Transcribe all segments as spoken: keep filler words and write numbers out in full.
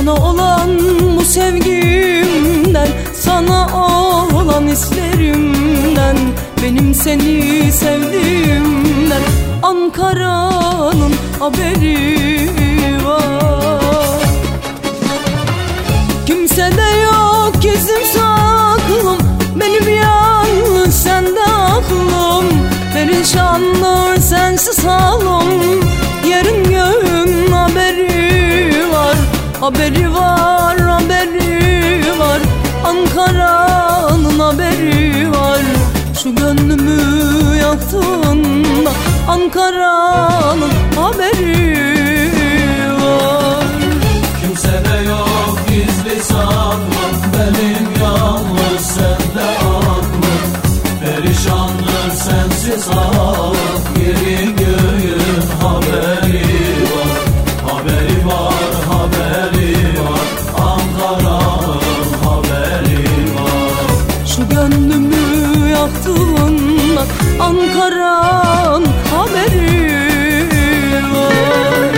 Sana olan bu sevgimden, sana olan hislerimden, benim seni sevdiğimden Ankara'nın haberi var. Kimsede yok gizlim saklım, benim yalnız sende aklım. Perişanlar sensiz halim, yerin göğün haberi var. Haberi var, haberi var, Ankara'nın haberi var. Şu gönlümü yaktığında Ankara'nın haberi var. Kimsede yok gizli saklım, benim yalnız sende aklım. Perişandır sensiz halim, yerin göğün haberi var. Haberi var, haberi var, Ankara'nın haberi var. Şu gönlümü yaktığında Ankara'nın haberi var.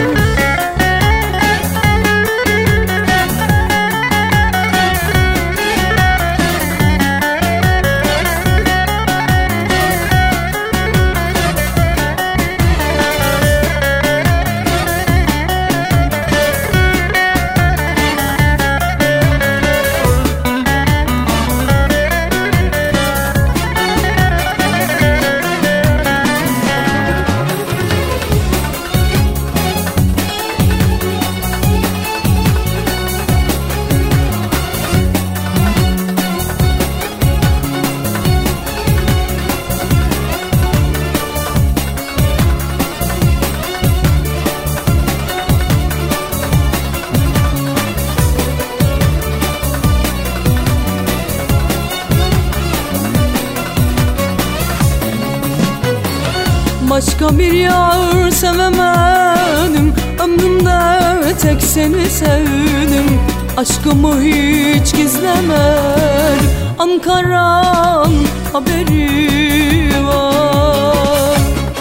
Başka bir yar sevemedim, ömrümde tek seni sevdim. Aşkımı hiç gizlemedim, Ankara'nın haberi var.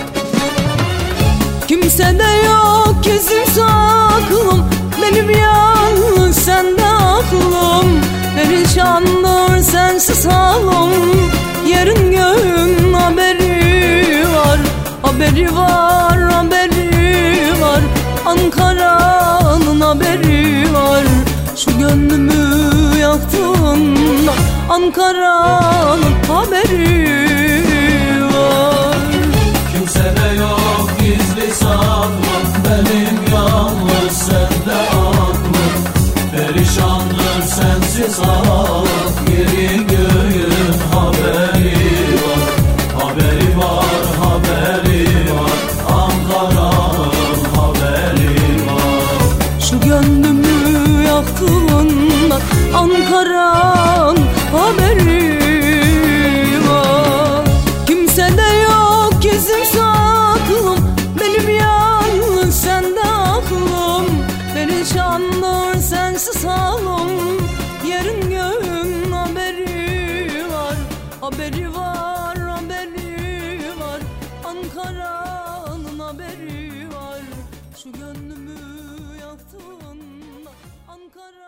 Kimsede yok gizlim saklım, benim yalnız sende aklım. Perişandır sensiz halim, yerin göğün haberi var. Haberi var, haberi var, Ankara'nın haberi var. Şu gönlümü yaktığında Ankara'nın haberi var. Kimsede yok gizli saklım, benim yalnız sende aklım. Perişandır sensiz halim, yerin göğün haberi var. Haberi var, haberi var, Ankara'nın haberi var. Şu gönlümü yaktığında Ankara'nın haberi var. Kimsede yok gizlim saklım, benim yalnız sende aklım. Perişandır sensiz halim, yerin göğün haberi var. Haberi var, haberi var, Ankara'nın haberi var. Şu gönlümü yaktığında Ankara